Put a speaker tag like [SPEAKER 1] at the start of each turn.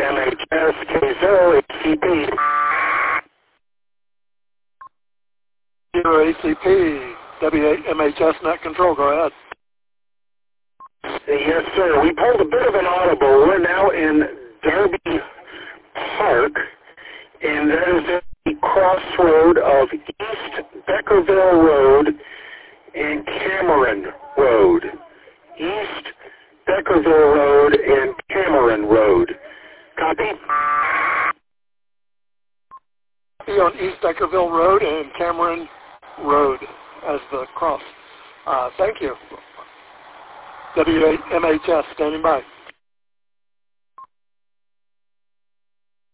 [SPEAKER 1] WMHS K0 ACP.
[SPEAKER 2] 0 ACP, WMHS Net Control, go ahead.
[SPEAKER 1] Yes, sir. We pulled a bit of an audible. We're now in Derby Park, and that is at the crossroad of East Beckerville Road and Cameron Road. East Beckerville Road and Cameron Road. Copy?
[SPEAKER 2] On East Beckerville Road and Cameron Road as the cross. Thank you. WMHS standing by.